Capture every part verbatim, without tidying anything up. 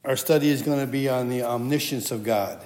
our study is going to be on the omniscience of God.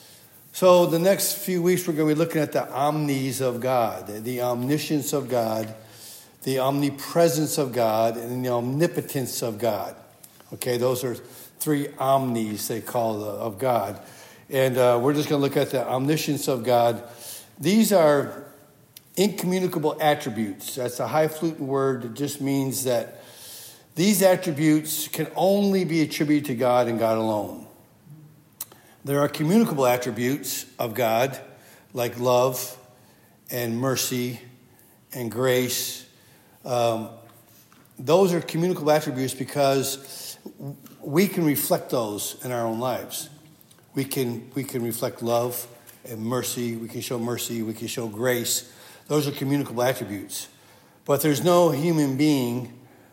So the next few weeks we're going to be looking at the omnis of God, the omniscience of God, the omnipresence of God, and the omnipotence of God. Okay, those are three omnis, they call, the, of God. And uh, we're just going to look at the omniscience of God. These are incommunicable attributes. That's a highfalutin word. It just means that these attributes can only be attributed to God and God alone. There are communicable attributes of God, like love and mercy and grace. Um, those are communicable attributes because we can reflect those in our own lives. We can we can reflect love and mercy. We can show mercy. We can show grace. Those are communicable attributes. But there's no human being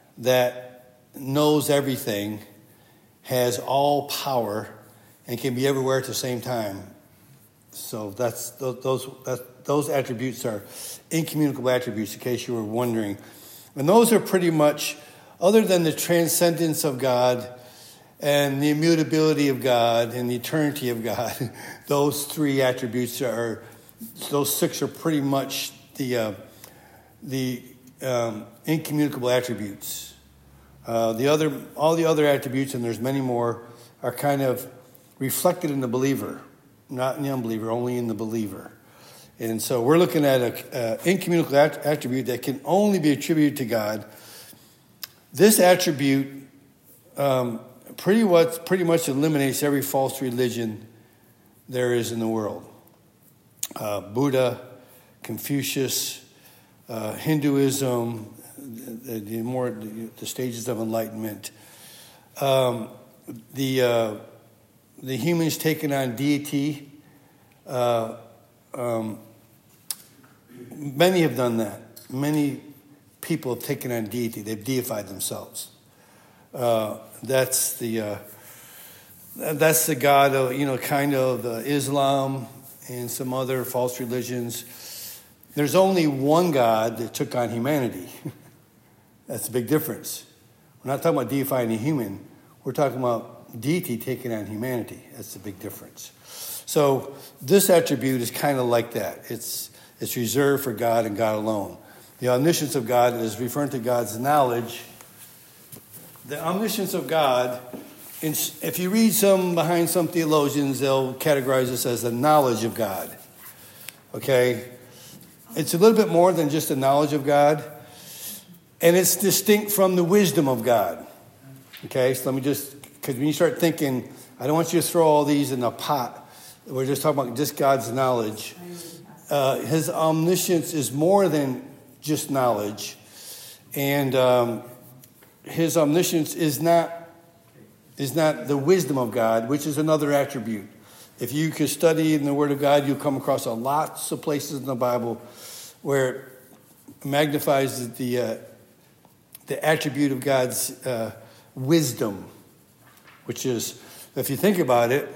that knows everything, has all power, and can be everywhere at the same time. So that's those that, those attributes are incommunicable attributes, in case you were wondering. And those are pretty much, other than the transcendence of God and the immutability of God and the eternity of God, those three attributes are, those six are pretty much the uh, the um, incommunicable attributes. Uh, the other, all the other attributes, and there's many more, are kind of reflected in the believer, not in the unbeliever, only in the believer. And so we're looking at an incommunicable attribute that can only be attributed to God. This attribute um, pretty much, pretty much eliminates every false religion there is in the world. Uh, Buddha, Confucius, uh, Hinduism, the, the more the, the stages of enlightenment, um, the uh, the humans taking on deity. Uh, um, many have done that. Many people have taken on deity. They've deified themselves. Uh, that's the uh, that's the God of, you know, kind of uh, Islam and some other false religions. There's only one God that took on humanity. That's a big difference. We're not talking about deifying a human. We're talking about deity taking on humanity. That's a big difference. So this attribute is kind of like that. It's it's reserved for God and God alone. The omniscience of God is referring to God's knowledge. The omniscience of God, if you read some behind some theologians, they'll categorize this as the knowledge of God. Okay? It's a little bit more than just the knowledge of God. And it's distinct from the wisdom of God. Okay? So let me just, because when you start thinking, I don't want you to throw all these in a pot. We're just talking about just God's knowledge. Uh, his omniscience is more than just knowledge. And um, his omniscience is not is not the wisdom of God, which is another attribute. If you could study in the Word of God, you'll come across a lots of places in the Bible where it magnifies the uh, the attribute of God's uh, wisdom, which is, if you think about it,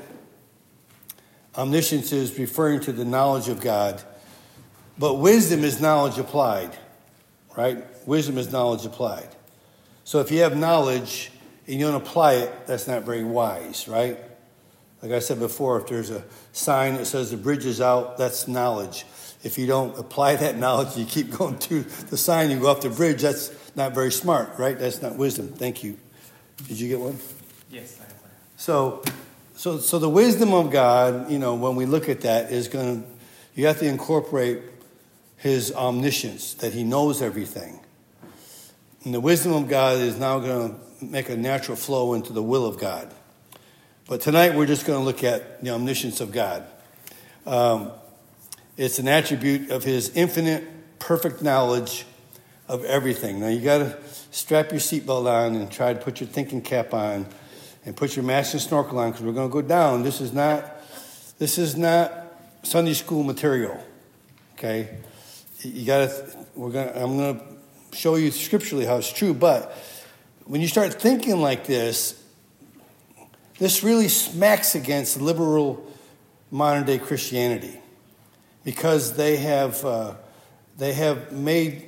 omniscience is referring to the knowledge of God, but wisdom is knowledge applied, right? Wisdom is knowledge applied. So if you have knowledge and you don't apply it, that's not very wise, right? Like I said before, if there's a sign that says the bridge is out, that's knowledge. If you don't apply that knowledge, you keep going to the sign, you go off the bridge, that's not very smart, right? That's not wisdom. Thank you. Did you get one? Yes, I have one. So, so, so the wisdom of God, you know, when we look at that, is going to, you have to incorporate his omniscience, that he knows everything. And the wisdom of God is now going to make a natural flow into the will of God. But tonight we're just going to look at the omniscience of God. Um, it's an attribute of his infinite, perfect knowledge of everything. Now you got to strap your seatbelt on and try to put your thinking cap on and put your mask and snorkel on, because we're going to go down. This is not, this is not Sunday school material. Okay, you got to. We're going. I'm going to show you scripturally how it's true. But when you start thinking like this, this really smacks against liberal modern day Christianity, because they have uh, they have made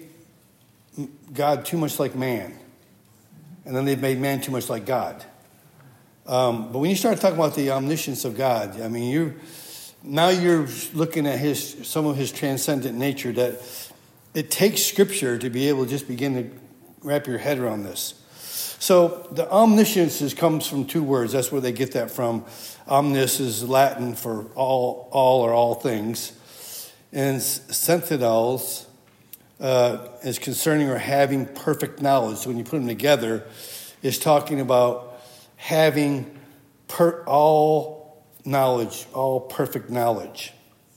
God too much like man, and then they've made man too much like God. Um, but when you start talking about the omniscience of God, I mean, you now you're looking at his some of his transcendent nature, that it takes Scripture to be able to just begin to wrap your head around this. So the omniscience is, comes from two words. That's where they get that from. Omnis is Latin for all, all or all things. And sentinels uh, is concerning or having perfect knowledge. So when you put them together, it's talking about having per, all knowledge, all perfect knowledge.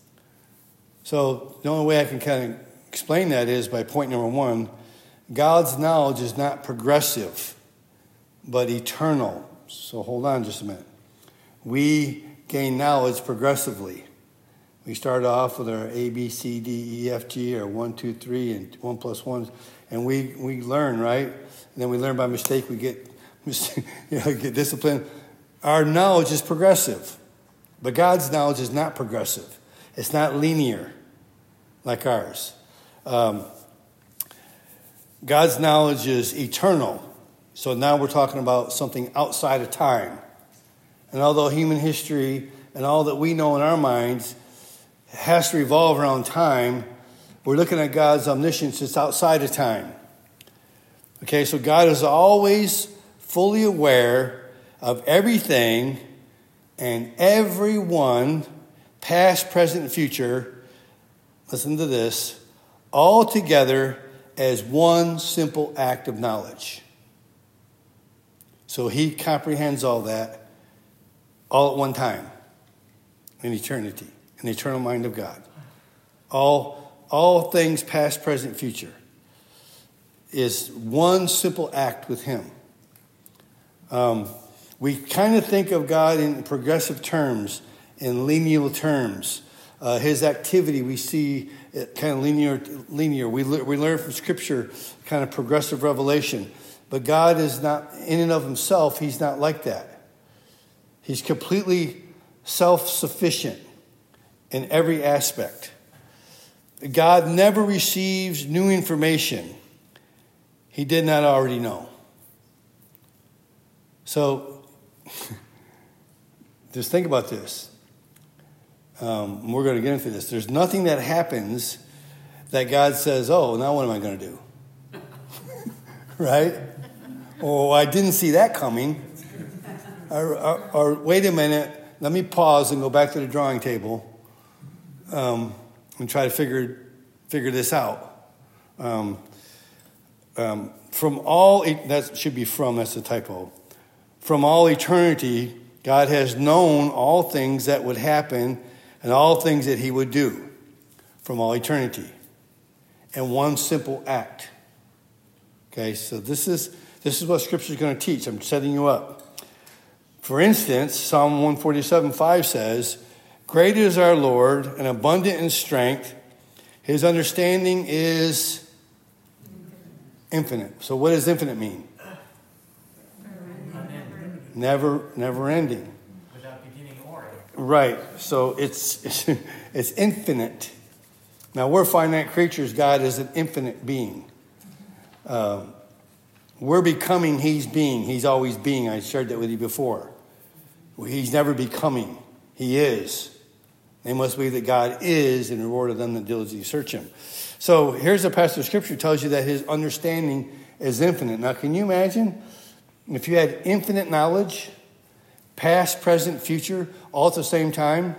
So the only way I can kind of explain that is by point number one, God's knowledge is not progressive, but eternal. So hold on just a minute. We gain knowledge progressively. We start off with our A, B, C, D, E, F, G, or one, two, three, and one plus one, and we, we learn, right? And then we learn by mistake. We get, you know, get disciplined. Our knowledge is progressive, but God's knowledge is not progressive. It's not linear like ours. Um, God's knowledge is eternal. So now we're talking about something outside of time. And although human history and all that we know in our minds has to revolve around time, we're looking at God's omniscience. It's outside of time. Okay, so God is always fully aware of everything and everyone, past, present, and future. Listen to this. All together as one simple act of knowledge. So he comprehends all that all at one time in eternity, in the eternal mind of God. All, all things past, present, future is one simple act with him. Um, we kind of think of God in progressive terms, in linear terms. Uh, his activity, we see it kind of linear. linear. We, le- we learn from Scripture kind of progressive revelation. But God is not, in and of himself, he's not like that. He's completely self-sufficient in every aspect. God never receives new information he did not already know. So, just think about this. Um, we're going to get into this. There's nothing that happens that God says, oh, now what am I going to do? Right? Oh, I didn't see that coming. Or, or, or wait a minute, let me pause and go back to the drawing table um, and try to figure figure this out. Um, um, from all, that should be from, that's a typo. From all eternity, God has known all things that would happen and all things that he would do from all eternity in one simple act. Okay, so this is this is what Scripture is going to teach. I'm setting you up. For instance, Psalm one forty-seven five says, great is our Lord and abundant in strength. His understanding is infinite. So what does infinite mean? Never, never ending. Without beginning or end. Right. So it's, it's it's infinite. Now we're finite creatures. God is an infinite being. Um, we're becoming, he's being. He's always being. I shared that with you before. He's never becoming. He is. They must believe that God is in reward of them that diligently search him. So here's a passage of Scripture that tells you that his understanding is infinite. Now can you imagine if you had infinite knowledge, past, present, future, all at the same time?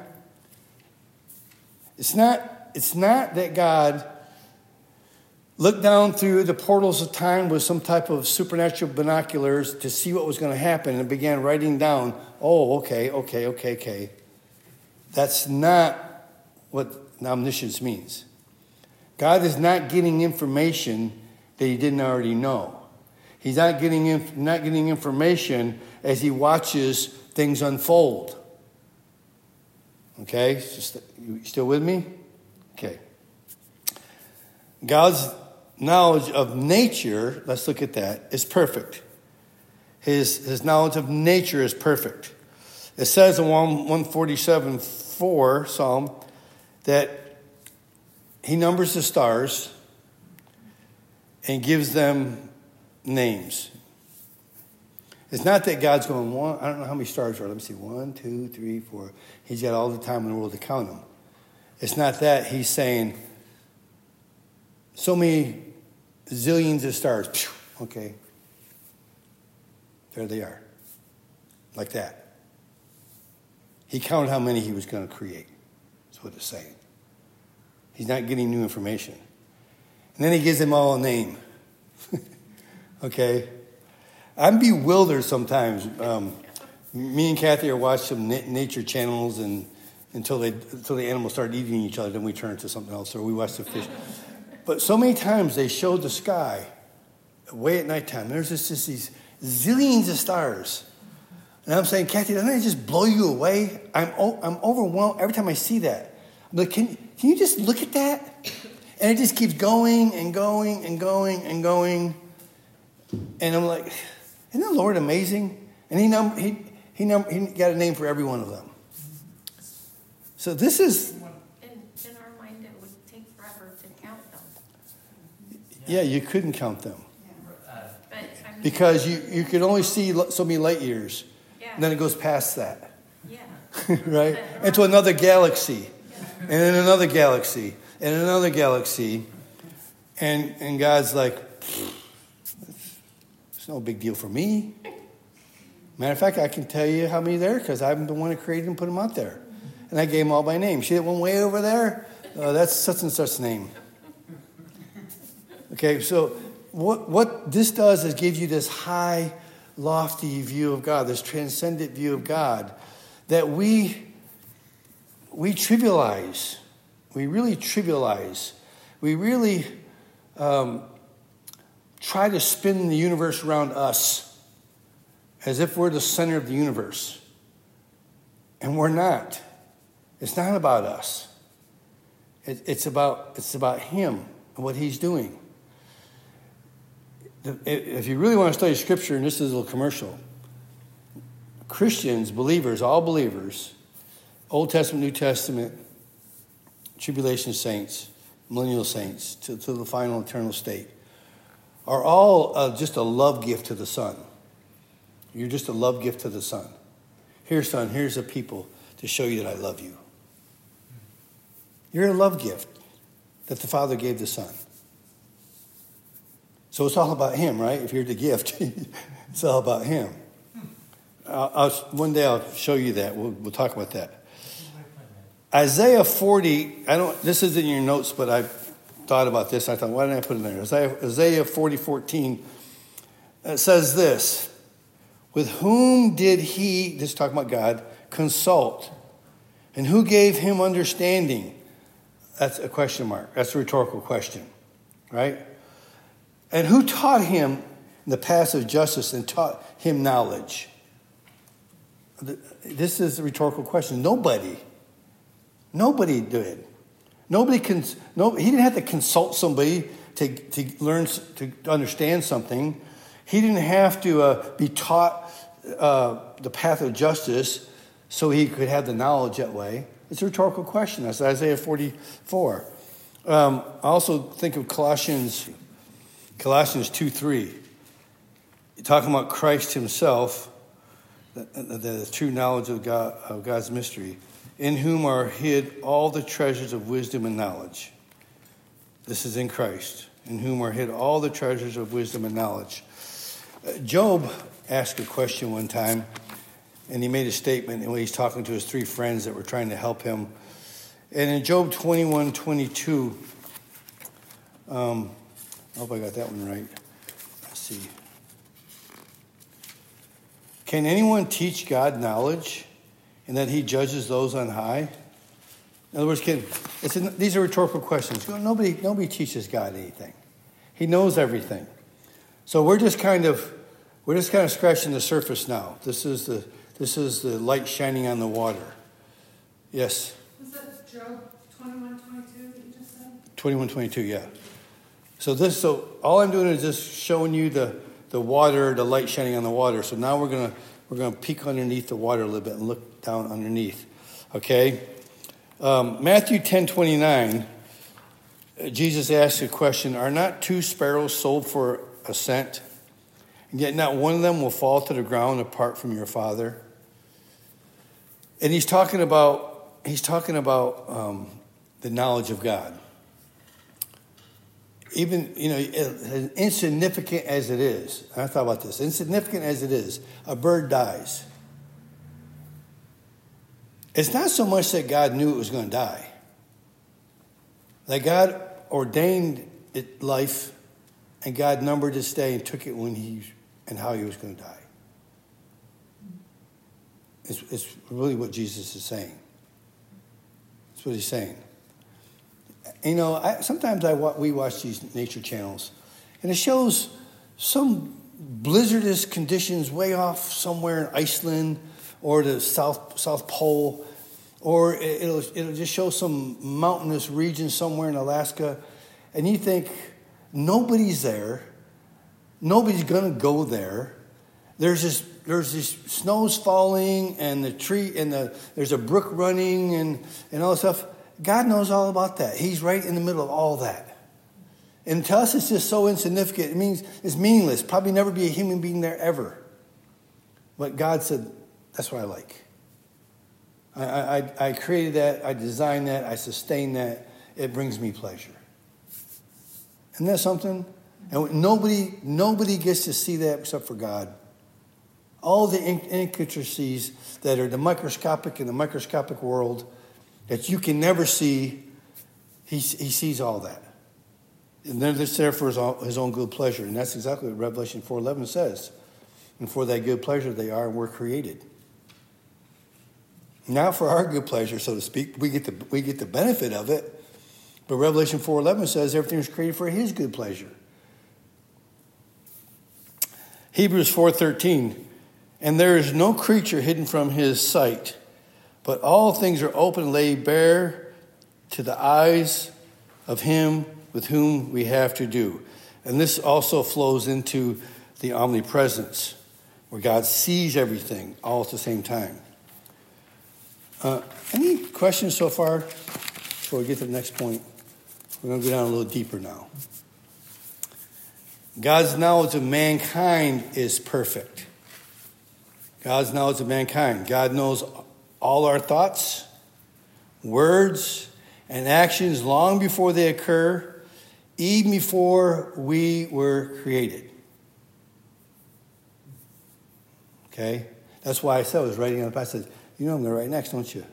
It's not, it's not that God looked down through the portals of time with some type of supernatural binoculars to see what was going to happen and began writing down, oh, okay, okay, okay, okay. That's not what omniscience means. God is not getting information that he didn't already know. He's not getting inf- not getting information as he watches things unfold. Okay? Just, you still with me? Okay. God's knowledge of nature, let's look at that, is perfect. His, his knowledge of nature is perfect. It says in one forty-seven four Psalm that he numbers the stars and gives them names. It's not that God's going, one, I don't know how many stars are. Let me see, one, two, three, four. He's got all the time in the world to count them. It's not that. He's saying, so many zillions of stars. Okay. There they are. Like that. He counted how many he was going to create. That's what it's saying. He's not getting new information. And then he gives them all a name. Okay? I'm bewildered sometimes. Um, me and Kathy are watching some na- nature channels and until they until the animals start eating each other, then we turn to something else, or we watch the fish. But so many times they showed the sky way at nighttime. There's just, just these zillions of stars. And I'm saying, Kathy, doesn't that just blow you away? I'm o- I'm overwhelmed every time I see that. I'm like, can, can you just look at that? And it just keeps going and going and going and going. And I'm like, isn't the Lord amazing? And he num- he he, num- he got a name for every one of them. So this is... In, in our mind, it would take forever to count them. Yeah, you couldn't count them. But, I mean, Because you, you could only see so many light years. Yeah. And then it goes past that. Yeah. Right? Into another galaxy. And then another galaxy. And another galaxy. And and God's like, it's no big deal for me. Matter of fact, I can tell you how many there because I'm the one who created and put them out there. And I gave them all by name. See that one way over there? Uh, that's such and such name. Okay, so what what this does is give you this high, lofty view of God, this transcendent view of God that we we trivialize. We really trivialize. We really um, try to spin the universe around us as if we're the center of the universe. And we're not. It's not about us. It, it's about it's about him and what he's doing. If you really want to study Scripture, and this is a little commercial, Christians, believers, all believers, Old Testament, New Testament, tribulation saints, millennial saints, to, to the final eternal state, are all uh, just a love gift to the Son. You're just a love gift to the Son. Here, Son, here's a people to show you that I love you. You're a love gift that the Father gave the Son. So it's all about him, right? If you're the gift, it's all about him. I'll, I'll, one day I'll show you that. We'll, we'll talk about that. Isaiah forty, I don't. This is in your notes, but I thought about this. I thought, why didn't I put it in there? Isaiah, Isaiah forty, fourteen. It says this: with whom did he, this is talking about God, consult? And who gave him understanding? That's a question mark. That's a rhetorical question, right? And who taught him the paths of justice and taught him knowledge? This is a rhetorical question. Nobody. Nobody did. Nobody can. No, he didn't have to consult somebody to, to learn to understand something. He didn't have to uh, be taught uh, the path of justice so he could have the knowledge that way. It's a rhetorical question. That's Isaiah forty-four. Um, I also think of Colossians, Colossians two three. Talking about Christ himself, the, the, the true knowledge of God, of God's mystery, in whom are hid all the treasures of wisdom and knowledge. This is in Christ, in whom are hid all the treasures of wisdom and knowledge. Uh, Job asked a question one time, and he made a statement, and when he's talking to his three friends that were trying to help him. And in Job twenty-one twenty-two, um, I hope I got that one right. Let's see. Can anyone teach God knowledge, and that he judges those on high? In other words, can, it's an, these are rhetorical questions. Nobody, nobody teaches God anything. He knows everything. So we're just kind of, we're just kind of scratching the surface now. This is the, this is the light shining on the water. Yes. Was that Job twenty-one twenty-two that you just said? twenty-one twenty-two, yeah. So this, so all I'm doing is just showing you the, the water, the light shining on the water. So now we're gonna we're gonna peek underneath the water a little bit and look down underneath. Okay. Um, Matthew ten twenty-nine. Jesus asked a question: are not two sparrows sold for a cent? and yet not one of them will fall to the ground apart from your Father. And he's talking about he's talking about um, the knowledge of God. Even, you know, as insignificant as it is, I thought about this, insignificant as it is, a bird dies. It's not so much that God knew it was going to die. That God ordained it life, and God numbered its day and took it when he and how he was going to die. It's, it's really what Jesus is saying. That's what he's saying. You know, I, sometimes I we watch these nature channels, and it shows some blizzardous conditions way off somewhere in Iceland or the South South Pole, or it'll it'll just show some mountainous region somewhere in Alaska, and you think nobody's there, nobody's going to go there. There's this there's this snow's falling, and the tree and the there's a brook running, and and all this stuff. God knows all about that. He's right in the middle of all that. And to us, it's just so insignificant. It means it's meaningless. Probably never be a human being there ever. But God said, that's what I like. I, I, I created that. I designed that. I sustain that. It brings me pleasure. Isn't that something? And nobody, nobody gets to see that except for God. All the intricacies that are the microscopic in the microscopic world that you can never see, he, he sees all that. And then it's there for his own, his own good pleasure. And that's exactly what Revelation four eleven says. And for that good pleasure they are and were created. Now for our good pleasure, so to speak, we get the, we get the benefit of it. But Revelation four eleven says everything was created for his good pleasure. Hebrews four thirteen, and there is no creature hidden from his sight, but all things are open and laid bare to the eyes of him with whom we have to do. And this also flows into the omnipresence, where God sees everything all at the same time. Uh, any questions so far before we get to the next point? We're going to go down a little deeper now. God's knowledge of mankind is perfect. God's knowledge of mankind. God knows all our thoughts, words, and actions long before they occur, even before we were created. Okay? That's why I said I was writing on the past. I said, you know I'm going to write next, don't you?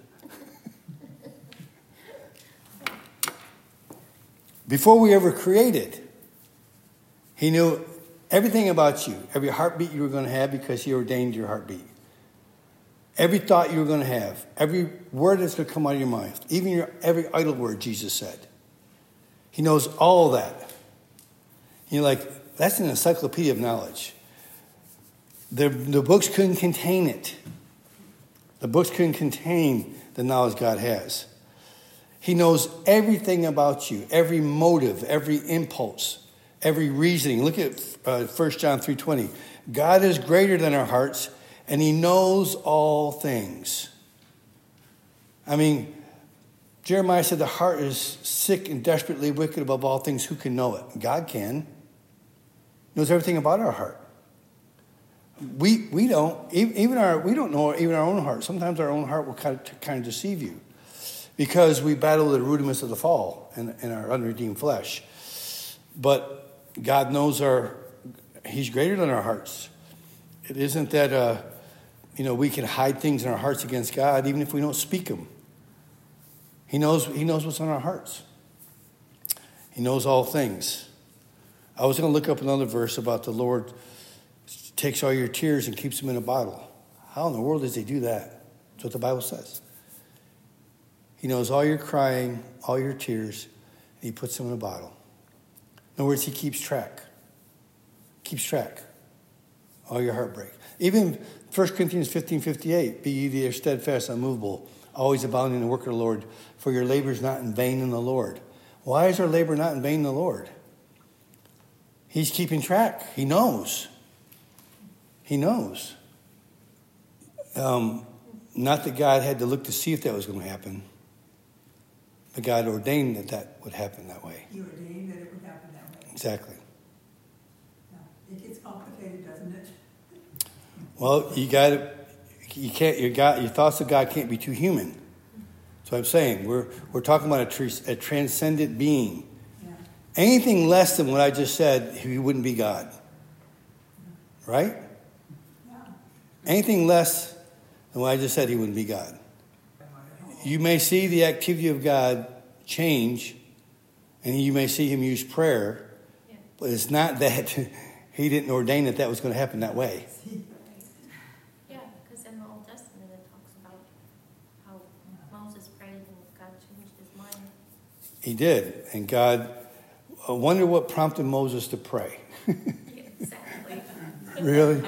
Before we ever created, he knew everything about you, every heartbeat you were going to have because he ordained your heartbeat. Every thought you were going to have, every word that's going to come out of your mouth, even your every idle word, Jesus said. He knows all that. You're like, that's an encyclopedia of knowledge. The, the books couldn't contain it. The books couldn't contain the knowledge God has. He knows everything about you, every motive, every impulse, every reasoning. Look at uh, First John three twenty. God is greater than our hearts, and he knows all things. I mean, Jeremiah said the heart is sick and desperately wicked above all things. Who can know it? God can. He knows everything about our heart. We we don't even our we don't know even our own heart. Sometimes our own heart will kind of kind of deceive you, because we battle the rudiments of the fall in, in our unredeemed flesh. But God knows our. He's greater than our hearts. It isn't that uh, you know we can hide things in our hearts against God, even if we don't speak them. He knows. He knows what's on our hearts. He knows all things. I was going to look up another verse about the Lord takes all your tears and keeps them in a bottle. How in the world does he do that? That's what the Bible says. He knows all your crying, all your tears, and he puts them in a bottle. In other words, he keeps track. Keeps track. All your heartbreak. Even First Corinthians fifteen fifty-eight, be ye there steadfast, unmovable, always abounding in the work of the Lord, for your labor is not in vain in the Lord. Why is our labor not in vain in the Lord? He's keeping track. He knows. He knows. Um, not that God had to look to see if that was going to happen, but God ordained that that would happen that way. He ordained that it would happen that way. Exactly. Yeah. It gets complicated, doesn't Well, you got to, you can't, your, God, your thoughts of God can't be too human. That's what I'm saying. We're, we're talking about a, tr- a transcendent being. Yeah. Anything less than what I just said, he wouldn't be God. Right? Yeah. Anything less than what I just said, he wouldn't be God. You may see the activity of God change, and you may see him use prayer, Yeah. but it's not that he didn't ordain that that was going to happen that way. Yeah, because in the Old Testament it talks about how Moses prayed and God changed his mind. He did. And God, I wonder what prompted Moses to pray. Yeah, exactly. Really?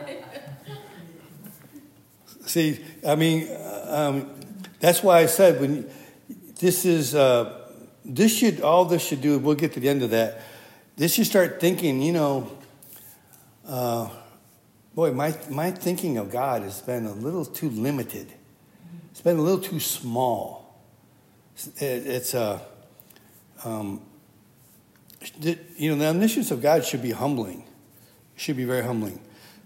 See, I mean, um, that's why I said when this is, uh, this should, all this should do, we'll get to the end of that. This should start thinking, you know, uh, boy, my, my thinking of God has been a little too limited. It's been a little too small. It, it's a, um, you know, the omniscience of God should be humbling. It should be very humbling.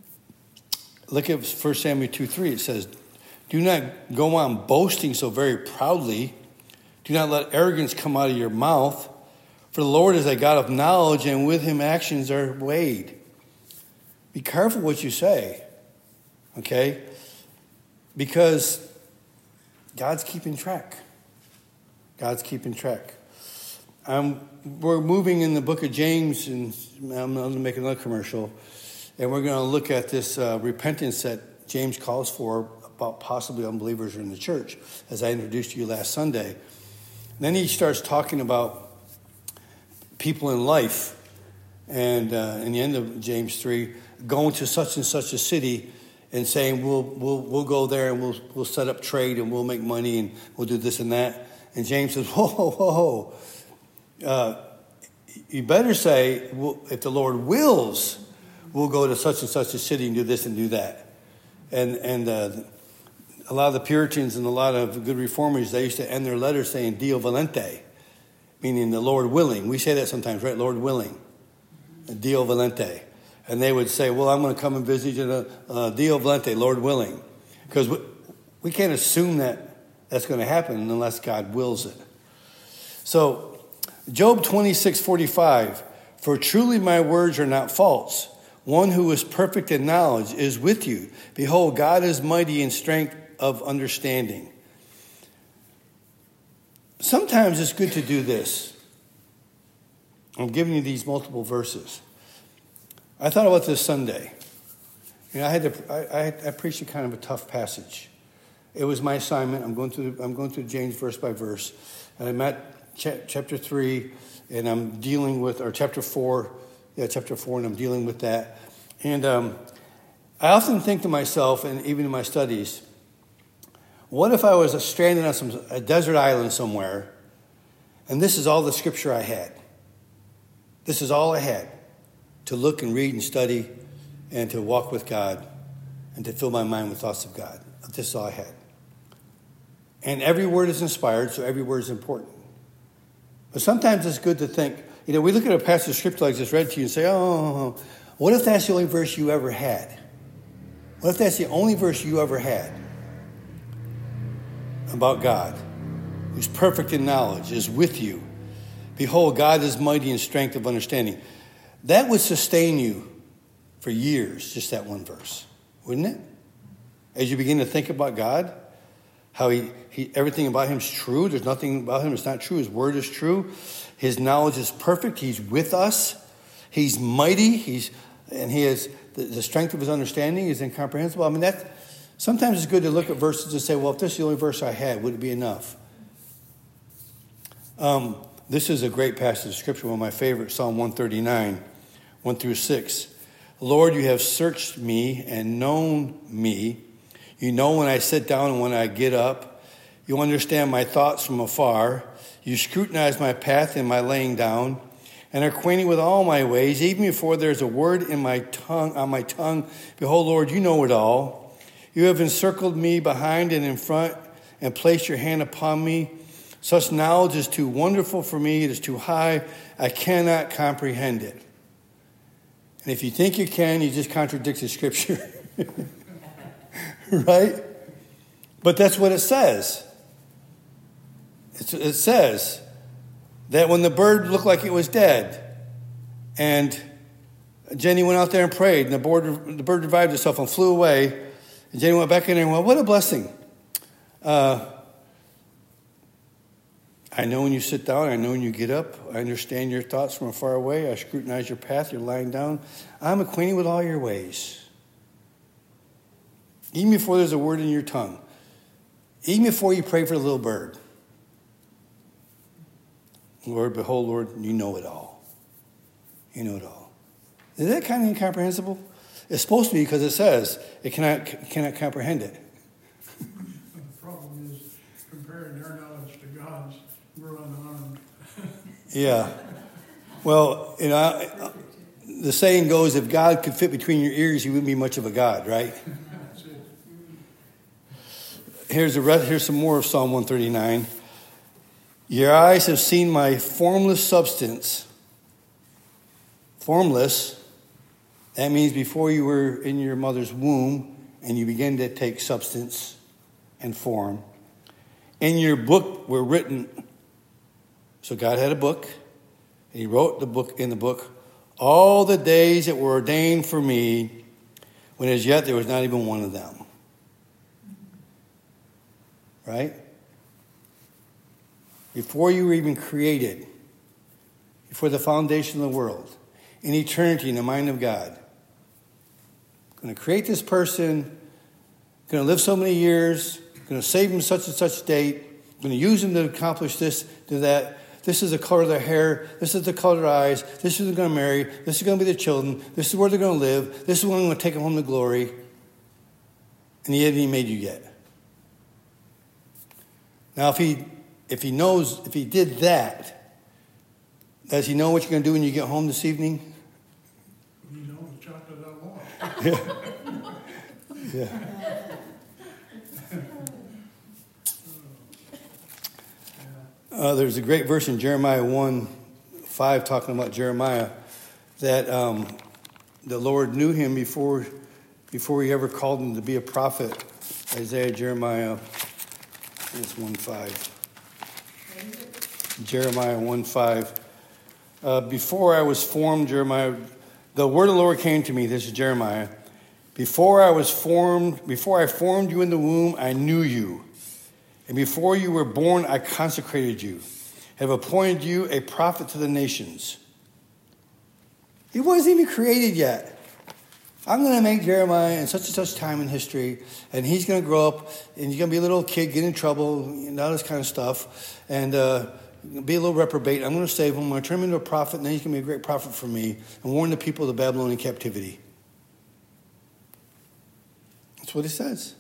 Look at First Samuel two three. It says, do not go on boasting so very proudly. Do not let arrogance come out of your mouth. For the Lord is a God of knowledge, and with him actions are weighed. Be careful what you say. Okay? Because God's keeping track. God's keeping track. Um, we're moving in the book of James, and I'm going to make another commercial. And we're going to look at this uh, repentance that James calls for about possibly unbelievers in the church, as I introduced to you last Sunday. Then he starts talking about people in life. And uh, in the end of James three, going to such and such a city and saying, we'll we'll we'll go there and we'll we'll set up trade and we'll make money and we'll do this and that. And James says, whoa, whoa, whoa. Uh, you better say, well, if the Lord wills, we'll go to such and such a city and do this and do that. And and uh, a lot of the Puritans and a lot of good reformers, they used to end their letters saying Dio volente, meaning the Lord willing. We say that sometimes, right? Lord willing. Dio volente. And they would say, well, I'm going to come and visit you, uh, uh, Dio volente, Lord willing. Because we, we can't assume that that's going to happen unless God wills it. So, Job twenty-six forty-five, for truly my words are not false. One who is perfect in knowledge is with you. Behold, God is mighty in strength of understanding. Sometimes it's good to do this. I'm giving you these multiple verses. I thought about this Sunday. You know, I had to. I, I, I preached a kind of a tough passage. It was my assignment. I'm going through. I'm going through James verse by verse, and I'm at ch- chapter three, and I'm dealing with, or chapter four, yeah, chapter four, and I'm dealing with that. And um, I often think to myself, and even in my studies, what if I was stranded on some a desert island somewhere, and this is all the scripture I had. This is all I had to look and read and study and to walk with God and to fill my mind with thoughts of God. This is all I had. And every word is inspired, so every word is important. But sometimes it's good to think, you know, we look at a passage of scripture like this read to you and say, oh, what if that's the only verse you ever had? What if that's the only verse you ever had about God, who's perfect in knowledge, is with you? Behold, God is mighty in strength of understanding. That would sustain you for years, just that one verse, wouldn't it? As you begin to think about God, how he, he everything about him is true. There's nothing about him that's not true. His word is true. His knowledge is perfect. He's with us. He's mighty. He's and he is the, the strength of his understanding is incomprehensible. I mean, that sometimes it's good to look at verses and say, well, if this is the only verse I had, would it be enough? Um, this is a great passage of scripture, one of my favorites, Psalm one thirty-nine, one through six. Lord, you have searched me and known me. You know when I sit down and when I get up. You understand my thoughts from afar. You scrutinize my path and my laying down, and are acquainted with all my ways. Even before there's a word in my tongue, on my tongue, behold, Lord, you know it all. You have encircled me behind and in front, and placed your hand upon me. Such knowledge is too wonderful for me. It is too high. I cannot comprehend it. And if you think you can, you just contradict the scripture. Right? But that's what it says. It's, it says that when the bird looked like it was dead, and Jenny went out there and prayed, and the bird, the bird revived itself and flew away, and Jenny went back in there and went, what a blessing. Uh, I know when you sit down, I know when you get up, I understand your thoughts from afar away, I scrutinize your path, you're lying down. I'm acquainted with all your ways. Even before there's a word in your tongue. Even before you pray for the little bird. Lord, behold, Lord, you know it all. You know it all. Is that kind of incomprehensible? It's supposed to be because it says it cannot cannot comprehend it. The problem is comparing their knowledge to God's, we're unarmed. Yeah. Well, you know, the saying goes, if God could fit between your ears, he wouldn't be much of a God, right? That's it. Here's a here's some more of Psalm one thirty-nine. Your eyes have seen my formless substance. Formless, that means before you were in your mother's womb and you began to take substance and form. In your book were written, so God had a book, and he wrote the book in the book, all the days that were ordained for me, when as yet there was not even one of them. Right? Before you were even created, before the foundation of the world, in eternity, in the mind of God, going to create this person, going to live so many years, going to save him such and such date, going to use him to accomplish this, do that. This is the color of their hair. This is the color of their eyes. This is who they're going to marry. This is going to be their children. This is where they're going to live. This is when I'm going to take them home to glory. And he hadn't even made you yet. Now, if he if he knows, if he did that, does he know what you're going to do when you get home this evening? You know the chocolate I want. Yeah. Uh, there's a great verse in Jeremiah one five talking about Jeremiah that um, the Lord knew him before before he ever called him to be a prophet. Isaiah, Jeremiah, it's one five. Jeremiah one five. Uh, before I was formed, Jeremiah, the word of the Lord came to me. This is Jeremiah. Before I was formed, before I formed you in the womb, I knew you. And before you were born, I consecrated you, have appointed you a prophet to the nations. He wasn't even created yet. I'm going to make Jeremiah in such and such time in history, and he's going to grow up, and he's going to be a little kid, get in trouble, and all this kind of stuff, and uh, be a little reprobate. I'm going to save him. I'm going to turn him into a prophet, and then he's going to be a great prophet for me and warn the people of the Babylonian captivity. That's what he says.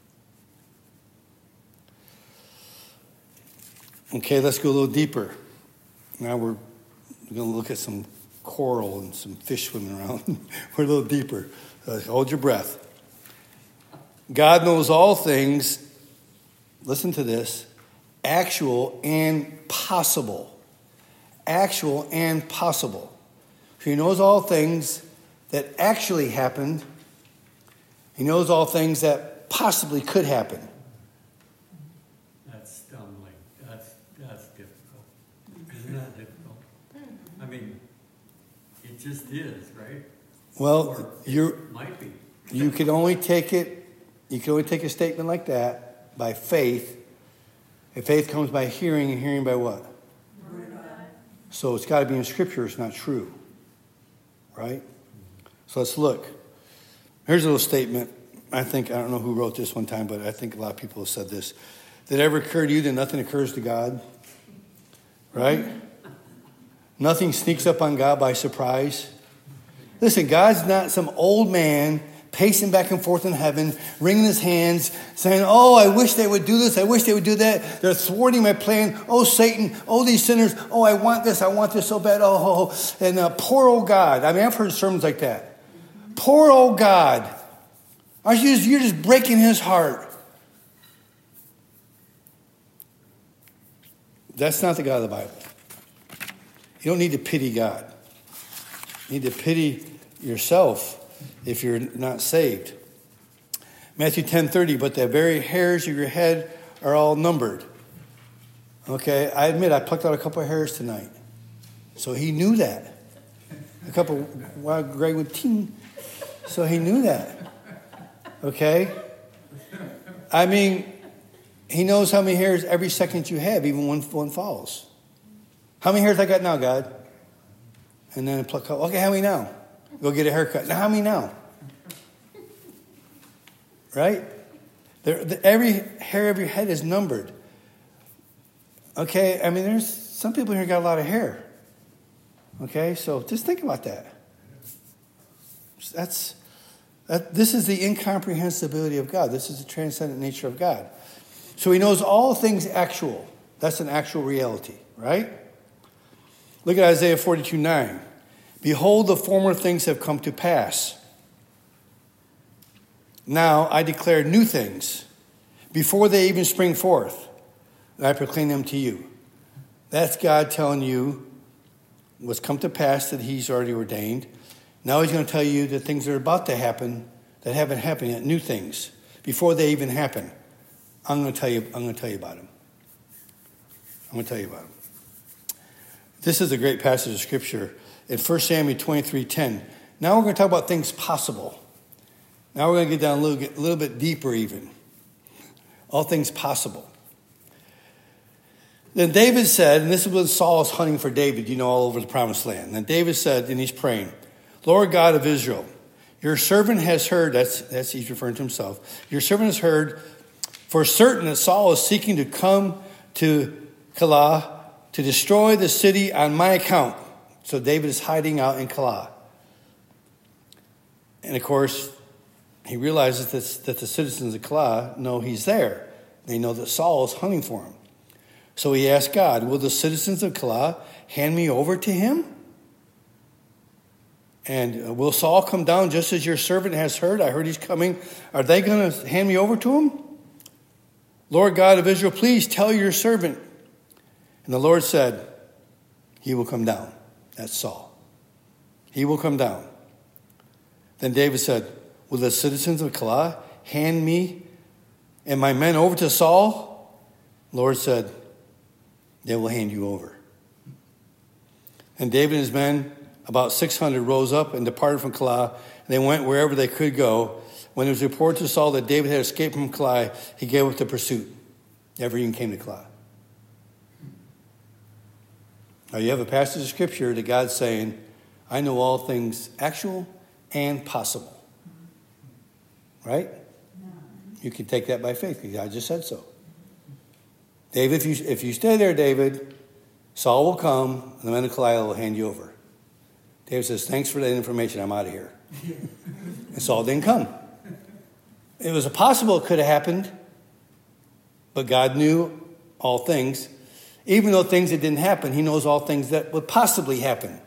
Okay, let's go a little deeper. Now we're going to look at some coral and some fish swimming around. We're a little deeper. Uh, hold your breath. God knows all things, listen to this, actual and possible. Actual and possible. He knows all things that actually happened. He knows all things that possibly could happen. That's stumbling. That's that's difficult. Isn't that difficult? I mean, it just is, right? Well, you might be. You can only take it, you can only take a statement like that by faith. And faith comes by hearing, and hearing by what? So it's got to be in Scripture. It's not true. Right? So let's look. Here's a little statement. I think, I don't know who wrote this one time, but I think a lot of people have said this. Did it ever occur to you that nothing occurs to God? Right? Nothing sneaks up on God by surprise. Listen, God's not some old man pacing back and forth in heaven, wringing his hands, saying, oh, I wish they would do this. I wish they would do that. They're thwarting my plan. Oh, Satan. Oh, these sinners. Oh, I want this. I want this so bad. Oh, oh, oh. And uh, poor old God. I mean, I've heard sermons like that. Poor old God. Aren't you just, you're just breaking his heart. That's not the God of the Bible. You don't need to pity God. You need to pity yourself if you're not saved. Matthew ten thirty, but the very hairs of your head are all numbered. Okay, I admit I plucked out a couple of hairs tonight. So he knew that. A couple, while Greg would ting. So he knew that. Okay? I mean, he knows how many hairs every second you have, even when one falls. How many hairs I got now, God? And then I pluck out, okay, how many now? Go get a haircut. Now, how many now? Right? There, the, every hair of your head is numbered. Okay? I mean, there's some people here got a lot of hair. Okay? So just think about that. That's that. This is the incomprehensibility of God. This is the transcendent nature of God. So he knows all things actual. That's an actual reality, right? Look at Isaiah forty-two nine. Behold, the former things have come to pass. Now I declare new things before they even spring forth. And I proclaim them to you. That's God telling you what's come to pass that he's already ordained. Now he's going to tell you the things that are about to happen that haven't happened yet, new things, before they even happen. I'm going to tell you, I'm going to tell you about them. I'm going to tell you about them. This is a great passage of Scripture in First Samuel twenty-three ten. Now we're going to talk about things possible. Now we're going to get down a little, a little bit deeper even. All things possible. Then David said, and this is when Saul is hunting for David, you know, all over the promised land. And David said, and he's praying, Lord God of Israel, your servant has heard, that's, that's he's referring to himself, your servant has heard for certain that Saul is seeking to come to Keilah to destroy the city on my account. So David is hiding out in Keilah. And of course, he realizes that, that the citizens of Keilah know he's there. They know that Saul is hunting for him. So he asked God, will the citizens of Keilah hand me over to him? And will Saul come down just as your servant has heard? I heard he's coming. Are they going to hand me over to him? Lord God of Israel, please tell your servant. And the Lord said, he will come down. That's Saul. He will come down. Then David said, will the citizens of Keilah hand me and my men over to Saul? The Lord said, they will hand you over. And David and his men, about six hundred, rose up and departed from Keilah. And they went wherever they could go. When it was reported to Saul that David had escaped from Keilah, he gave up the pursuit. Never even came to Keilah. Now you have a passage of Scripture that God's saying, I know all things actual and possible. Right? You can take that by faith because God just said so. David, if you, if you stay there, David, Saul will come and the men of Keilah will hand you over. David says, thanks for that information. I'm out of here. And Saul didn't come. It was a possible it could have happened, but God knew all things. Even though things that didn't happen, he knows all things that would possibly happen.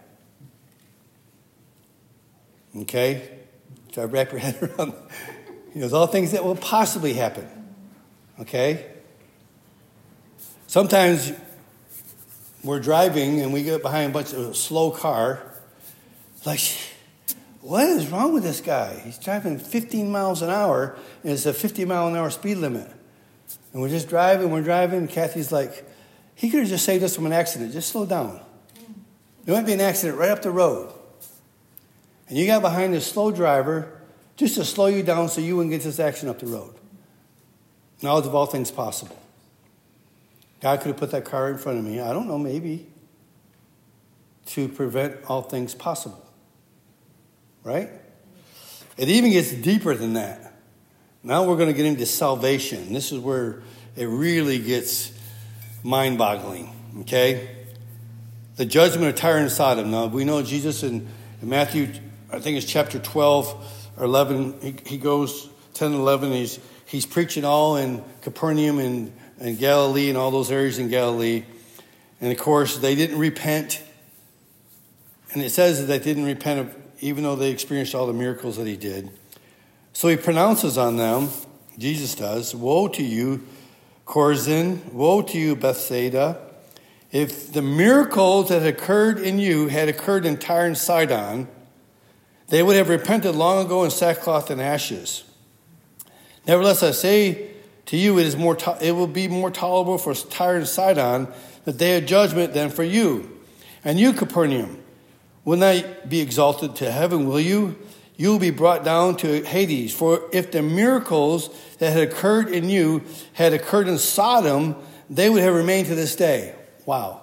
Okay? Try to wrap your head around. He knows all things that will possibly happen. Okay? Sometimes we're driving and we get behind a bunch of a slow car. Like, what is wrong with this guy? He's driving fifteen miles an hour and it's a fifty mile an hour speed limit. And we're just driving, we're driving, and Kathy's like, he could have just saved us from an accident. Just slow down. There might be an accident right up the road. And you got behind this slow driver just to slow you down so you wouldn't get this accident up the road. Knowledge of all things possible. God could have put that car in front of me, I don't know, maybe, to prevent all things possible. Right? It even gets deeper than that. Now we're going to get into salvation. This is where it really gets mind-boggling. Okay? The judgment of Tyre and Sodom. Now, we know Jesus in, in Matthew, I think it's chapter twelve or eleven, he, he goes, ten and eleven, he's, he's preaching all in Capernaum and, and Galilee and all those areas in Galilee. And, of course, they didn't repent. And it says that they didn't repent of, even though they experienced all the miracles that he did. So he pronounces on them, Jesus does, woe to you, Chorazin, woe to you, Bethsaida. If the miracles that occurred in you had occurred in Tyre and Sidon, they would have repented long ago in sackcloth and ashes. Nevertheless, I say to you, it is more to- it will be more tolerable for Tyre and Sidon the day of judgment than for you. And you, Capernaum, will not be exalted to heaven, will you? You will be brought down to Hades. For if the miracles that had occurred in you had occurred in Sodom, they would have remained to this day. Wow.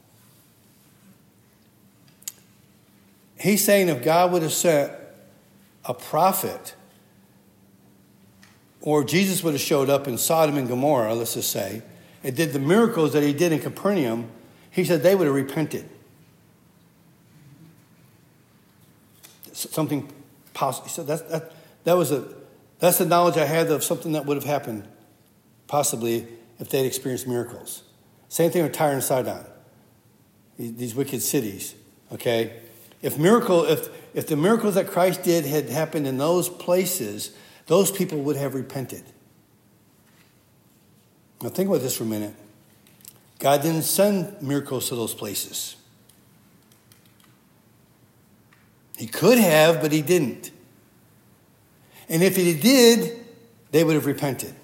He's saying if God would have sent a prophet, or Jesus would have showed up in Sodom and Gomorrah, let's just say, and did the miracles that he did in Capernaum, he said they would have repented. Something possible. He said that, that, that was a, that's the knowledge I had of something that would have happened, possibly, if they'd experienced miracles. Same thing with Tyre and Sidon, these wicked cities, okay? If miracle, if if the miracles that Christ did had happened in those places, those people would have repented. Now think about this for a minute. God didn't send miracles to those places. He could have, but he didn't. And if he did, they would have repented.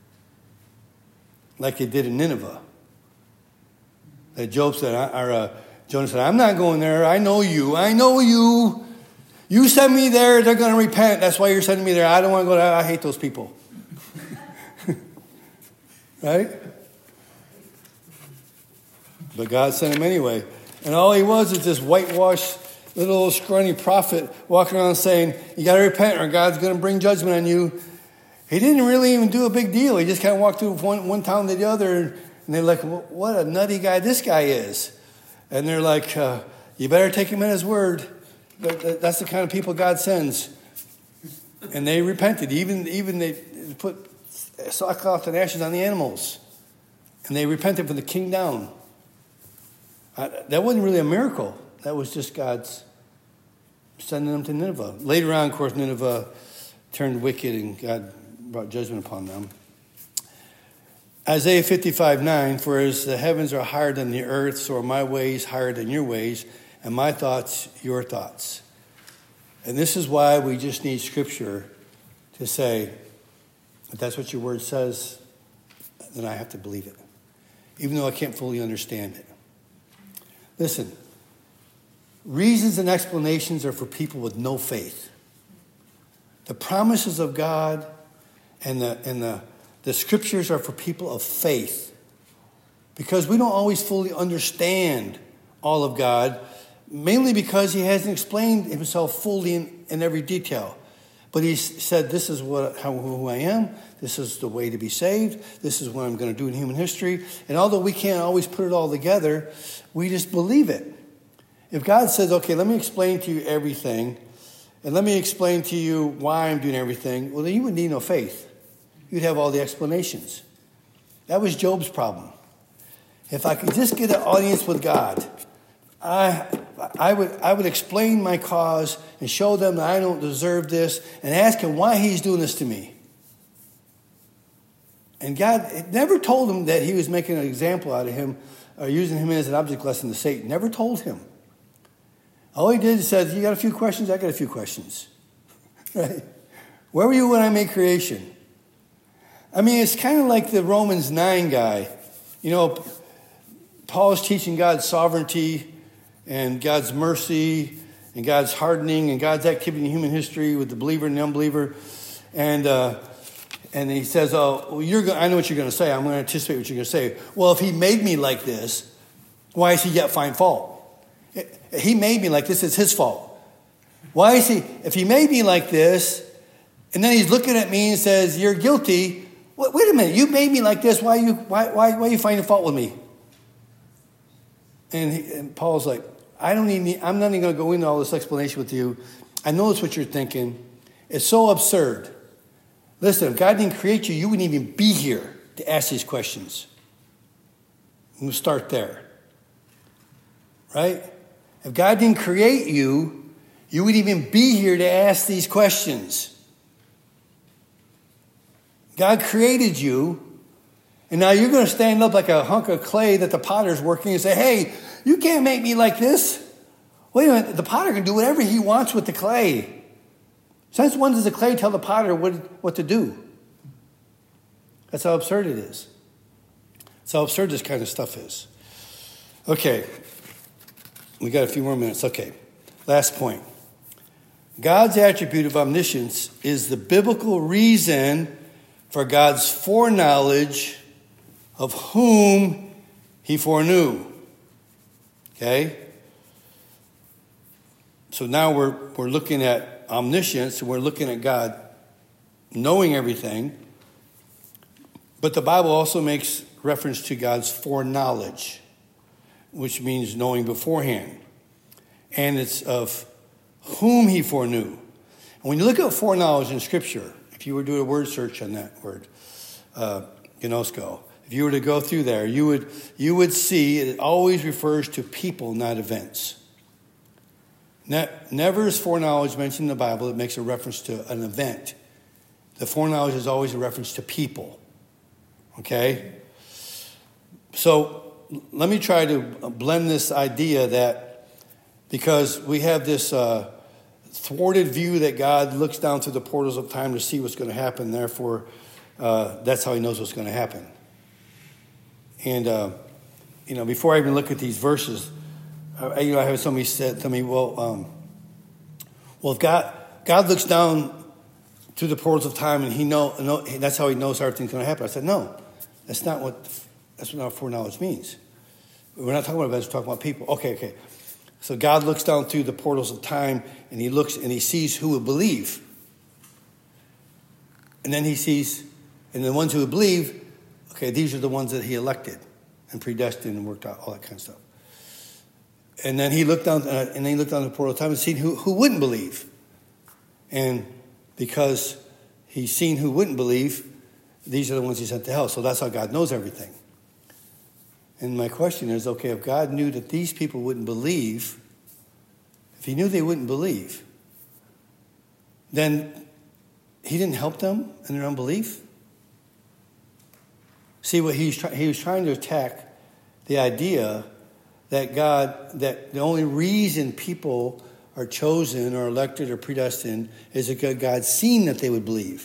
Like they did in Nineveh. That Job said, or uh, Jonah said, I'm not going there. I know you. I know you. You send me there, they're going to repent. That's why you're sending me there. I don't want to go there. I hate those people. Right? But God sent him anyway. And all he was is this whitewashed little scrawny prophet walking around saying, you got to repent or God's going to bring judgment on you. He didn't really even do a big deal. He just kind of walked through one, one town to the other. And they're like, what a nutty guy this guy is. And they're like, uh, you better take him at his word. That's the kind of people God sends. And they repented. Even, even they put sackcloth and ashes on the animals. And they repented from the king down. Uh, that wasn't really a miracle. That was just God's sending them to Nineveh. Later on, of course, Nineveh turned wicked and God brought judgment upon them. Isaiah fifty-five nine, for as the heavens are higher than the earth, so are my ways higher than your ways, and my thoughts your thoughts. And this is why we just need Scripture to say, if that's what your word says, then I have to believe it, even though I can't fully understand it. Listen, reasons and explanations are for people with no faith. The promises of God and the and the, the Scriptures are for people of faith, because we don't always fully understand all of God, mainly because he hasn't explained himself fully in, in every detail. But he said, this is what how, who I am. This is the way to be saved. This is what I'm going to do in human history. And although we can't always put it all together, we just believe it. If God says, okay, let me explain to you everything, and let me explain to you why I'm doing everything, well, then you would need no faith. You'd have all the explanations. That was Job's problem. If I could just get an audience with God, I I would I would explain my cause and show them that I don't deserve this and ask him why he's doing this to me. And God never told him that he was making an example out of him or using him as an object lesson to Satan. Never told him. All he did is said, you got a few questions? I got a few questions. Right? Where were you when I made creation? I mean, it's kind of like the Romans nine guy. You know, Paul is teaching God's sovereignty and God's mercy and God's hardening and God's activity in human history with the believer and the unbeliever. And uh, and he says, oh, well, you're go- I know what you're going to say. I'm going to anticipate what you're going to say. Well, if he made me like this, why is he yet find fault? He made me like this. It's his fault. Why is he, if he made me like this, and then he's looking at me and says, you're guilty. Wait, wait a minute. You made me like this. Why are you, why, why, why are you finding fault with me? And, he, and Paul's like, I don't even, I'm not even going to go into all this explanation with you. I know it's what you're thinking. It's so absurd. Listen, if God didn't create you, you wouldn't even be here to ask these questions. We'll start there. Right? If God didn't create you, you wouldn't even be here to ask these questions. God created you, and now you're going to stand up like a hunk of clay that the potter's working and say, hey, you can't make me like this. Wait a minute, the potter can do whatever he wants with the clay. Since when does the clay tell the potter what, what to do? That's how absurd it is. That's how absurd this kind of stuff is. Okay. We got a few more minutes. Okay. Last point. God's attribute of omniscience is the biblical reason for God's foreknowledge of whom he foreknew. Okay? So now we're we're looking at omniscience, and we're looking at God knowing everything. But the Bible also makes reference to God's foreknowledge, which means knowing beforehand. And it's of whom he foreknew. And when you look at foreknowledge in Scripture, if you were to do a word search on that word, uh, gnosko, if you were to go through there, you would you would see it always refers to people, not events. Ne- never is foreknowledge mentioned in the Bible that makes a reference to an event. The foreknowledge is always a reference to people. Okay? So let me try to blend this idea that because we have this uh, thwarted view that God looks down through the portals of time to see what's going to happen. Therefore, uh, that's how he knows what's going to happen. And, uh, you know, before I even look at these verses, uh, you know, I have somebody said to me, well, um, well, if God, God looks down through the portals of time and he know, know that's how he knows everything's going to happen. I said, no, that's not what, that's what our foreknowledge means. We're not talking about events, we're talking about people. Okay, okay. So God looks down through the portals of time and he looks and he sees who will believe. And then he sees, and the ones who would believe, okay, these are the ones that he elected and predestined and worked out, all that kind of stuff. And then he looked down, uh, and then he looked down the portal of time and seen who, who wouldn't believe. And because he's seen who wouldn't believe, these are the ones he sent to hell. So that's how God knows everything. And my question is, okay, if God knew that these people wouldn't believe, if he knew they wouldn't believe, then he didn't help them in their unbelief? See, what he's try- he was trying to attack the idea that God, that the only reason people are chosen or elected or predestined is because God's seen that they would believe.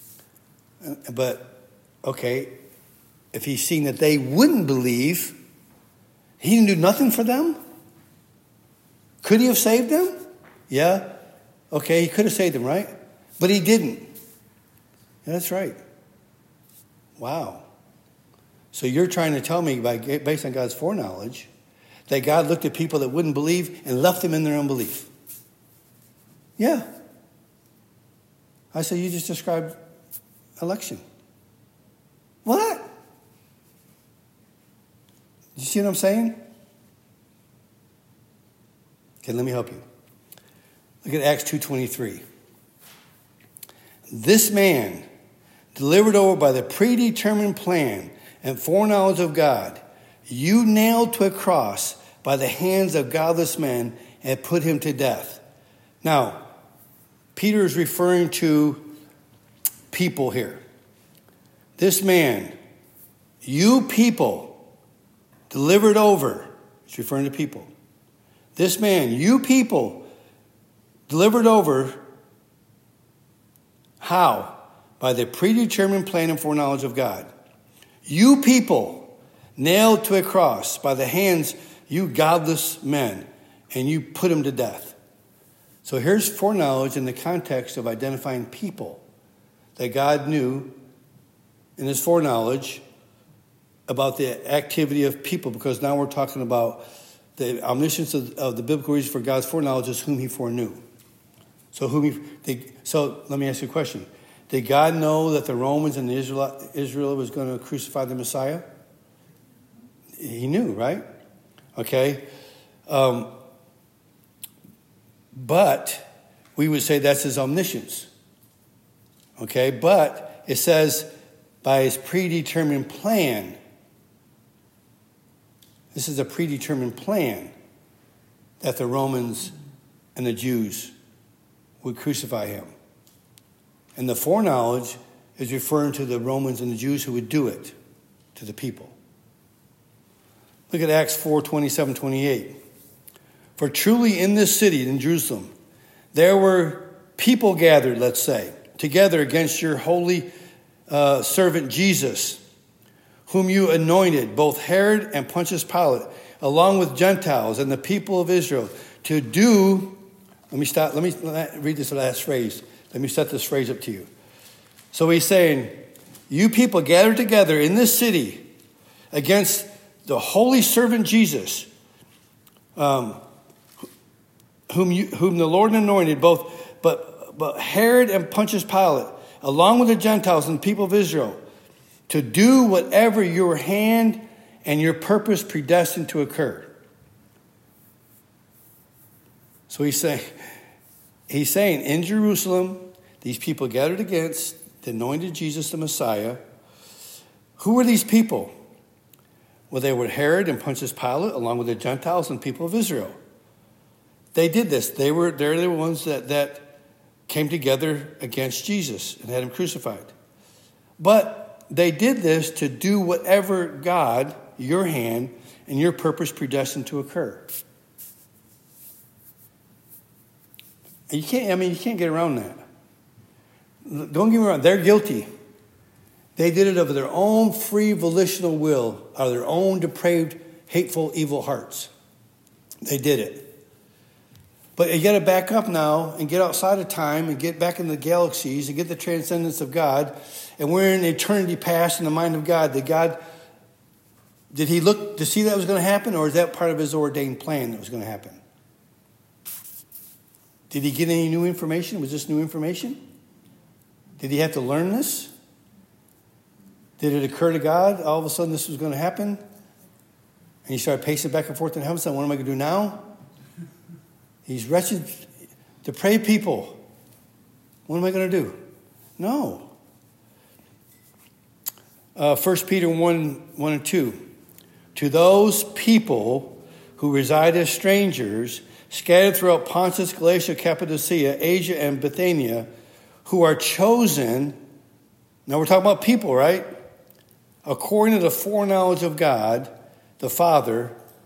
But, okay, if he's seen that they wouldn't believe, he didn't do nothing for them? Could he have saved them? Yeah. Okay, he could have saved them, right? But he didn't. Yeah, that's right. Wow. So you're trying to tell me, by based on God's foreknowledge, that God looked at people that wouldn't believe and left them in their unbelief. Yeah. I said, you just described election. What? You see what I'm saying? Okay, let me help you. Look at Acts two twenty-three. This man, delivered over by the predetermined plan and foreknowledge of God, you nailed to a cross by the hands of godless men and put him to death. Now, Peter is referring to people here. This man, you people, delivered over. He's referring to people. This man, you people, delivered over. How? By the predetermined plan and foreknowledge of God. You people, nailed to a cross by the hands, you godless men, and you put him to death. So here's foreknowledge in the context of identifying people that God knew in his foreknowledge about the activity of people, because now we're talking about the omniscience of, of the biblical reason for God's foreknowledge is whom he foreknew. So whom he, they, so let me ask you a question. Did God know that the Romans and the Israel, Israel was going to crucify the Messiah? He knew, right? Okay. Um, but we would say that's his omniscience. Okay. But it says by his predetermined plan. This is a predetermined plan that the Romans and the Jews would crucify him. And the foreknowledge is referring to the Romans and the Jews who would do it to the people. Look at Acts four, twenty-seven, twenty-eight. For truly in this city, in Jerusalem, there were people gathered, let's say, together against your holy uh, servant Jesus, whom you anointed, both Herod and Pontius Pilate, along with Gentiles and the people of Israel, to do, let me stop, let me read this last phrase. Let me set this phrase up to you. So he's saying, you people gathered together in this city against the holy servant Jesus, um, whom you, whom the Lord anointed, both but but Herod and Pontius Pilate, along with the Gentiles and the people of Israel, to do whatever your hand and your purpose predestined to occur. So he's saying, he's saying in Jerusalem, these people gathered against the anointed Jesus the Messiah. Who were these people? Well, they were Herod and Pontius Pilate, along with the Gentiles and people of Israel. They did this. They were they're the ones that, that came together against Jesus and had him crucified. But they did this to do whatever God, your hand, and your purpose predestined to occur. And you can't, I mean, you can't get around that. Don't get me wrong, they're guilty. They did it of their own free volitional will, out of their own depraved, hateful, evil hearts. They did it. But you got to back up now and get outside of time and get back in the galaxies and get the transcendence of God. And we're in eternity past in the mind of God. Did God, did he look to see that was going to happen, or is that part of his ordained plan that was going to happen? Did he get any new information? Was this new information? Did he have to learn this? Did it occur to God all of a sudden this was going to happen? And he started pacing back and forth in heaven saying, what am I going to do now? These wretched, depraved people. What am I going to do? No. Uh, First Peter one, one and two. To those people who reside as strangers, scattered throughout Pontus, Galatia, Cappadocia, Asia, and Bithynia, who are chosen. Now we're talking about people, right? According to the foreknowledge of God, the Father,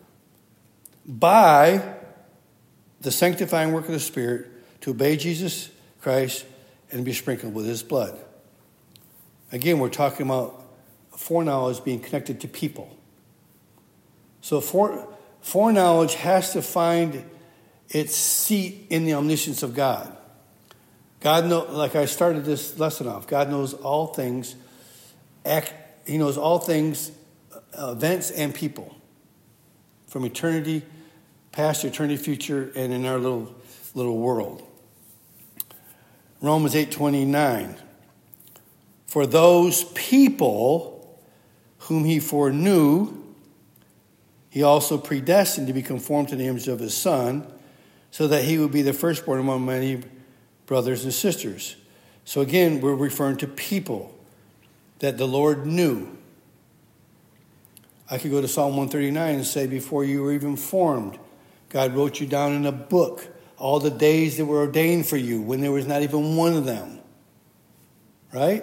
by the sanctifying work of the Spirit, to obey Jesus Christ and be sprinkled with his blood. Again, we're talking about foreknowledge being connected to people. So fore, foreknowledge has to find its seat in the omniscience of God. God knows, like I started this lesson off, God knows all things. Act, he knows all things, events and people, from eternity past, eternity future, and in our little little world. Romans eight twenty-nine. For those people whom he foreknew, he also predestined to be conformed to the image of his Son, so that he would be the firstborn among many brothers and sisters. So again, we're referring to people that the Lord knew. I could go to Psalm one thirty-nine and say, before you were even formed, God wrote you down in a book all the days that were ordained for you when there was not even one of them. Right?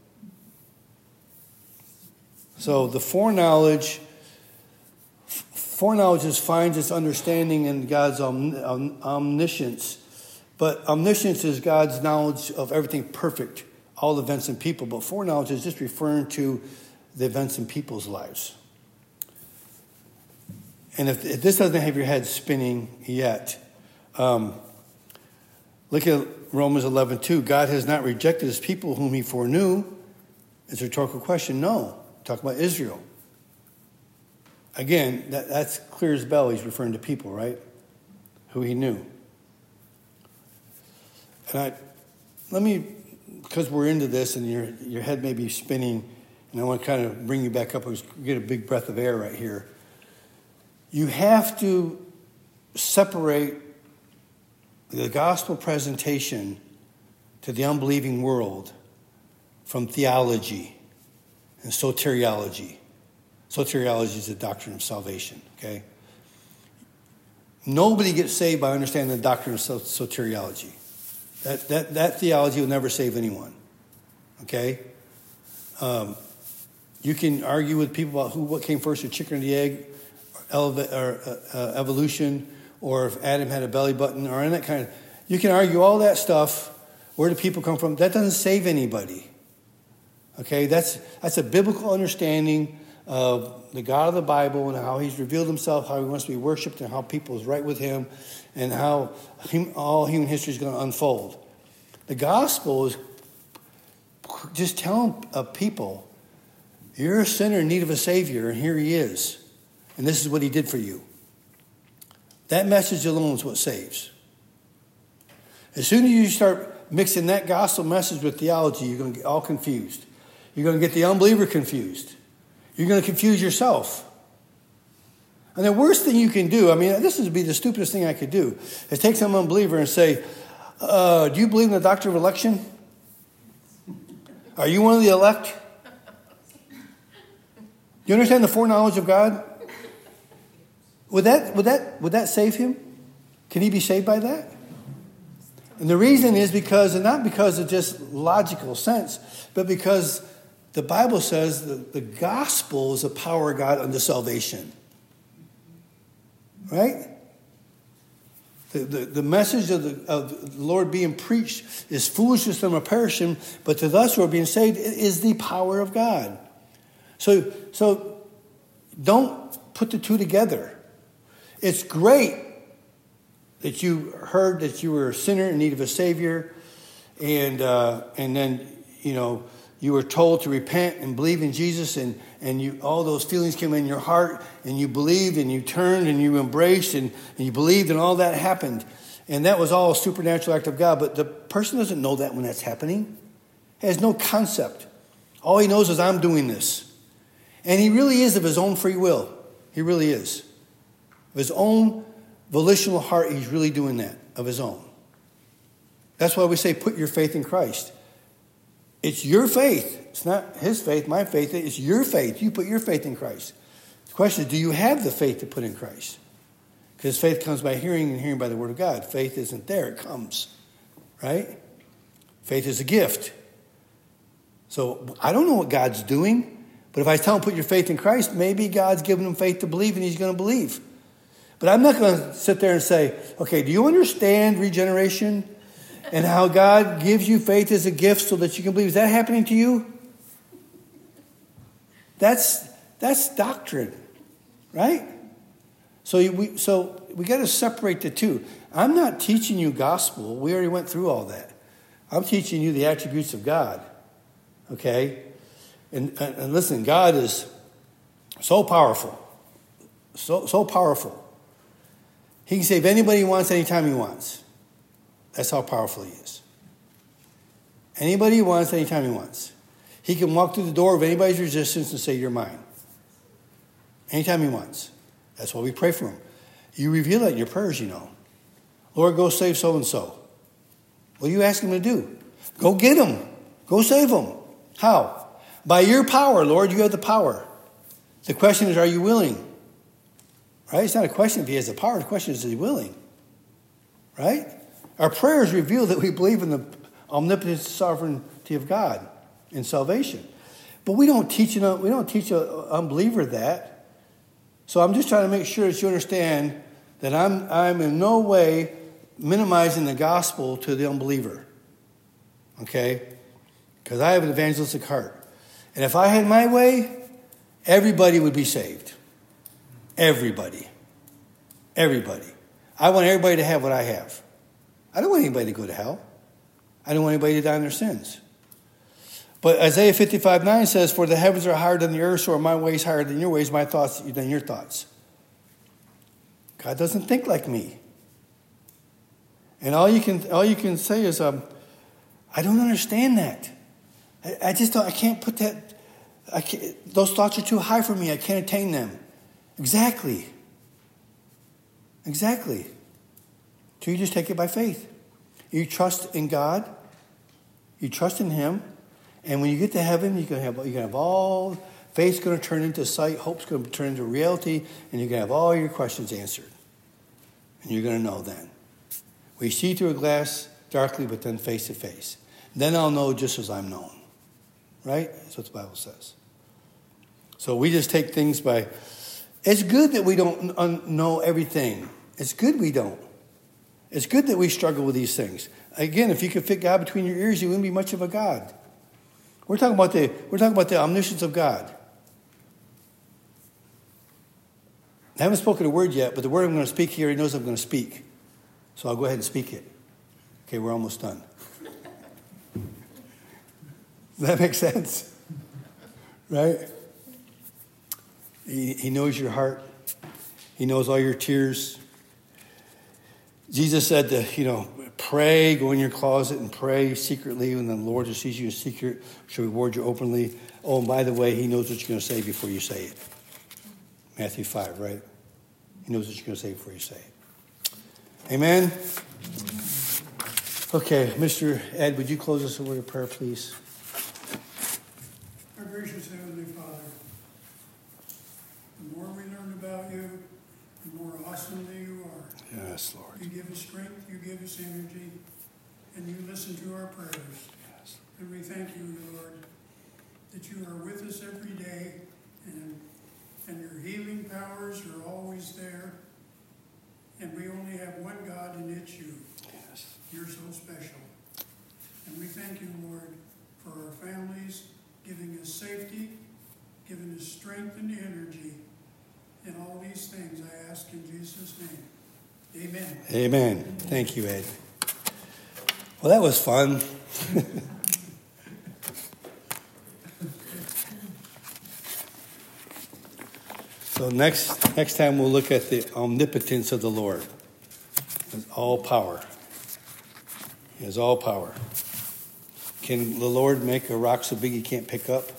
So the foreknowledge, foreknowledge is, finds its understanding in God's om, omniscience. But omniscience is God's knowledge of everything perfect, all events and people. But foreknowledge is just referring to the events in people's lives. And if, if this doesn't have your head spinning yet, um, look at Romans eleven two. God has not rejected his people whom he foreknew. It's a rhetorical question. No. Talk about Israel. Again, that, that's clear as bell. He's referring to people, right? Who he knew. And I, let me, because we're into this and your your head may be spinning, and I want to kind of bring you back up. I was get a big breath of air right here. You have to separate the gospel presentation to the unbelieving world from theology and soteriology. Soteriology is the doctrine of salvation, okay? Nobody gets saved by understanding the doctrine of soteriology. That, that, that theology will never save anyone, okay? Um, you can argue with people about who, what came first, the chicken or the egg, or, eleva- or uh, uh, evolution, or if Adam had a belly button, or any that kind of. You can argue all that stuff. Where do people come from? That doesn't save anybody, Okay, that's that's a biblical understanding of the God of the Bible and how he's revealed himself, how he wants to be worshipped, and how people is right with him, and how hum, all human history is going to unfold. The gospel is just telling uh, people, you're a sinner in need of a Savior, and here he is. And this is what he did for you. That message alone is what saves. As soon as you start mixing that gospel message with theology, you're going to get all confused. You're going to get the unbeliever confused. You're going to confuse yourself. And the worst thing you can do, I mean, this would be the stupidest thing I could do, is take some unbeliever and say, uh, do you believe in the doctrine of election? Are you one of the elect? Do you understand the foreknowledge of God? Would that, would that, would that save him? Can he be saved by that? And the reason is because, and not because of just logical sense, but because the Bible says that the gospel is the power of God unto salvation. Right? The, the, the message of the, of the Lord being preached is foolishness to them are perishing, but to us who are being saved, it is the power of God. So, so don't put the two together. It's great that you heard that you were a sinner in need of a Savior, and uh, and then, you know, you were told to repent and believe in Jesus, and, and you all those feelings came in your heart, and you believed, and you turned, and you embraced, and, and you believed, and all that happened. And that was all a supernatural act of God. But the person doesn't know that when that's happening. He has no concept. All he knows is, I'm doing this. And he really is of his own free will. He really is. Of his own volitional heart, he's really doing that, of his own. That's why we say, put your faith in Christ. It's your faith. It's not his faith, my faith. It's your faith. You put your faith in Christ. The question is, do you have the faith to put in Christ? Because faith comes by hearing, and hearing by the word of God. Faith isn't there. It comes. Right? Faith is a gift. So I don't know what God's doing, but if I tell him, put your faith in Christ, maybe God's giving him faith to believe, and he's going to believe. But I'm not going to sit there and say, okay, do you understand regeneration? And how God gives you faith as a gift so that you can believe. Is that happening to you? That's that's doctrine, right? So we so we got to separate the two. I'm not teaching you gospel. We already went through all that. I'm teaching you the attributes of God. Okay, and and, and listen, God is so powerful, so so powerful. He can save anybody he wants, anytime he wants. That's how powerful he is. Anybody he wants, anytime he wants. He can walk through the door of anybody's resistance and say, you're mine. Anytime he wants. That's why we pray for him. You reveal that in your prayers, you know. Lord, go save so-and-so. What do you ask him to do? Go get him. Go save him. How? By your power, Lord, you have the power. The question is, are you willing? Right? It's not a question if he has the power. The question is, is he willing? Right? Our prayers reveal that we believe in the omnipotent sovereignty of God in salvation. But we don't teach an, we don't teach an unbeliever that. So I'm just trying to make sure that you understand that I'm, I'm in no way minimizing the gospel to the unbeliever. Okay? Because I have an evangelistic heart. And if I had my way, everybody would be saved. Everybody. Everybody. I want everybody to have what I have. I don't want anybody to go to hell. I don't want anybody to die in their sins. But Isaiah fifty-five nine says, for the heavens are higher than the earth, so are my ways higher than your ways, my thoughts than your thoughts. God doesn't think like me. And all you can all you can say is, um, I don't understand that. I, I just don't, I can't put that, I can't, those thoughts are too high for me. I can't attain them. Exactly. Exactly. So you just take it by faith. You trust in God. You trust in him. And when you get to heaven, you're going to have, you're going to have all, faith's going to turn into sight, hope's going to turn into reality, and you're going to have all your questions answered. And you're going to know then. We see through a glass darkly, but then face to face. Then I'll know just as I'm known. Right? That's what the Bible says. So we just take things by, it's good that we don't know everything. It's good we don't. It's good that we struggle with these things. Again, if you could fit God between your ears, you wouldn't be much of a God. We're talking about the we're talking about the omniscience of God. I haven't spoken a word yet, but the word I'm going to speak here, he knows I'm going to speak. So I'll go ahead and speak it. Okay, we're almost done. Does that make sense? Right? He, he knows your heart. He knows all your tears. Jesus said to, you know, pray, go in your closet and pray secretly, and the Lord who sees you in secret shall reward you openly. Oh, and by the way, he knows what you're going to say before you say it. Matthew five, right? He knows what you're going to say before you say it. Amen? Okay, Mister Ed, would you close us in a word of prayer, please? Our gracious Heavenly Father, the more we learn about you, the more awesome that you are. Yes, Lord. You give us strength, you give us energy, and you listen to our prayers. Yes. And we thank you, Lord, that you are with us every day, and, and your healing powers are always there. And we only have one God, and it's you. Yes. You're so special. And we thank you, Lord, for our families, giving us safety, giving us strength and energy. And all these things I ask in Jesus' name. Amen. Amen. Thank you, Ed. Well, that was fun. So next next time we'll look at the omnipotence of the Lord. He has all power. He has all power. Can the Lord make a rock so big he can't pick up?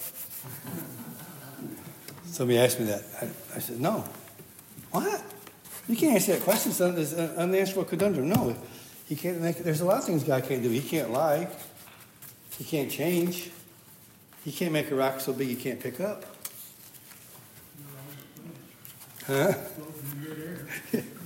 Somebody asked me that. I, I said, no. What? You can't answer that question. It's an, it's an unanswerable conundrum. No, he can't make. There's a lot of things God can't do. He can't lie. He can't change. He can't make a rock so big he can't pick up. Huh?